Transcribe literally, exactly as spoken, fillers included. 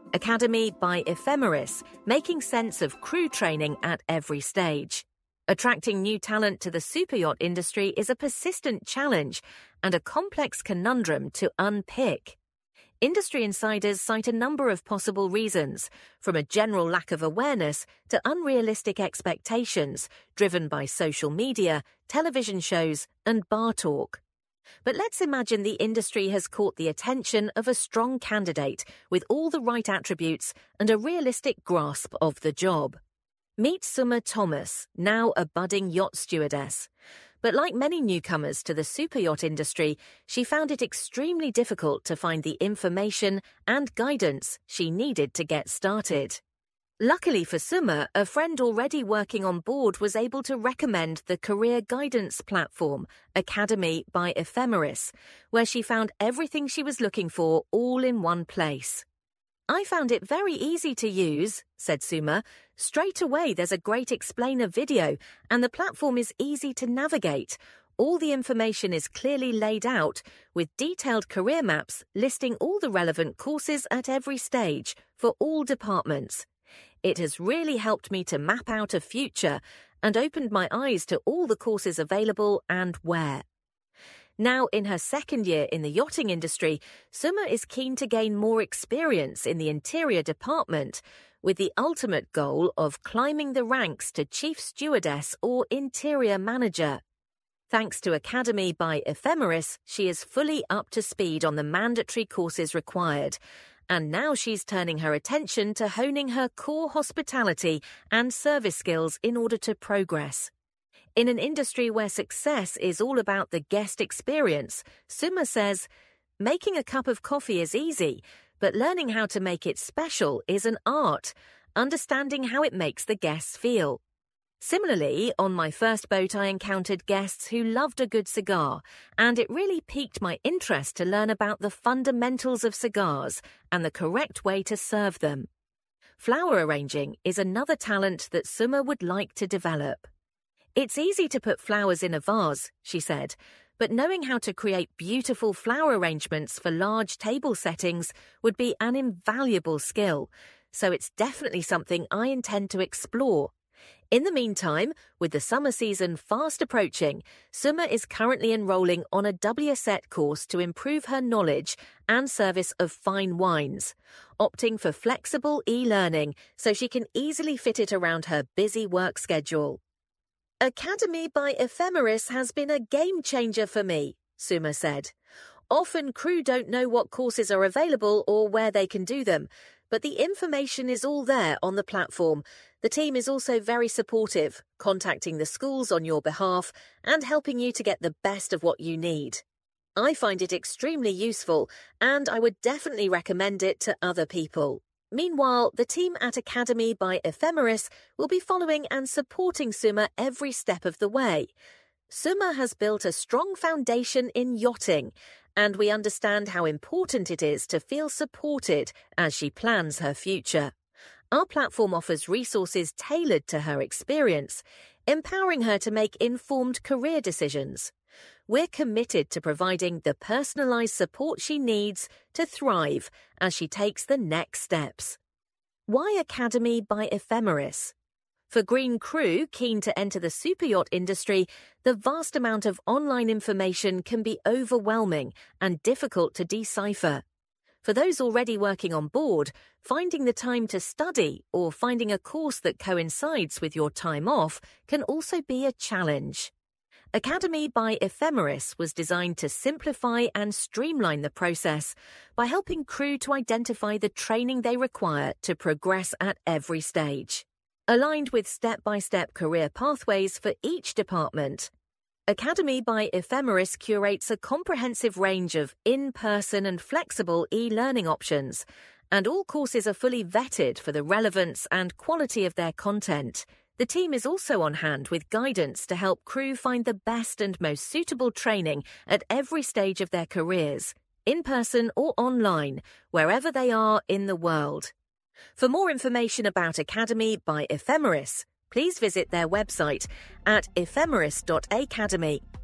Academy by Ephemeris, making sense of crew training at every stage. Attracting new talent to the superyacht industry is a persistent challenge and a complex conundrum to unpick. Industry insiders cite a number of possible reasons, from a general lack of awareness to unrealistic expectations driven by social media, television shows, and bar talk. But let's imagine the industry has caught the attention of a strong candidate with all the right attributes and a realistic grasp of the job. Meet Summer Thomas, now a budding yacht stewardess. But like many newcomers to the superyacht industry, she found it extremely difficult to find the information and guidance she needed to get started. Luckily for Summer, a friend already working on board was able to recommend the career guidance platform, Academy by Ephemeris, where she found everything she was looking for all in one place. "I found it very easy to use," said Summer. "Straight away there's a great explainer video and the platform is easy to navigate. All the information is clearly laid out with detailed career maps listing all the relevant courses at every stage for all departments. It has really helped me to map out a future and opened my eyes to all the courses available and where." Now in her second year in the yachting industry, Summer is keen to gain more experience in the interior department with the ultimate goal of climbing the ranks to chief stewardess or interior manager. Thanks to Academy by Ephemeris, she is fully up to speed on the mandatory courses required, and now she's turning her attention to honing her core hospitality and service skills in order to progress. In an industry where success is all about the guest experience, Summer says, "Making a cup of coffee is easy, but learning how to make it special is an art, understanding how it makes the guests feel. Similarly, on my first boat I encountered guests who loved a good cigar, and it really piqued my interest to learn about the fundamentals of cigars and the correct way to serve them." Flower arranging is another talent that Summer would like to develop. "It's easy to put flowers in a vase," she said, "but knowing how to create beautiful flower arrangements for large table settings would be an invaluable skill, so it's definitely something I intend to explore." In the meantime, with the summer season fast approaching, Summer is currently enrolling on a W S E T course to improve her knowledge and service of fine wines, opting for flexible e-learning so she can easily fit it around her busy work schedule. "Academy by Ephemeris has been a game changer for me," Summer said. "Often crew don't know what courses are available or where they can do them, but the information is all there on the platform. The team is also very supportive, contacting the schools on your behalf and helping you to get the best of what you need. I find it extremely useful, and I would definitely recommend it to other people." Meanwhile, the team at Academy by Ephemeris will be following and supporting Summer every step of the way. Summer has built a strong foundation in yachting, and we understand how important it is to feel supported as she plans her future. Our platform offers resources tailored to her experience, empowering her to make informed career decisions. We're committed to providing the personalized support she needs to thrive as she takes the next steps. Why Academy by Ephemeris? For green crew keen to enter the superyacht industry, the vast amount of online information can be overwhelming and difficult to decipher. For those already working on board, finding the time to study or finding a course that coincides with your time off can also be a challenge. Academy by Ephemeris was designed to simplify and streamline the process by helping crew to identify the training they require to progress at every stage. Aligned with step-by-step career pathways for each department, Academy by Ephemeris curates a comprehensive range of in-person and flexible e-learning options, and all courses are fully vetted for the relevance and quality of their content. The team is also on hand with guidance to help crew find the best and most suitable training at every stage of their careers, in person or online, wherever they are in the world. For more information about Academy by Ephemeris, please visit their website at ephemeris dot academy.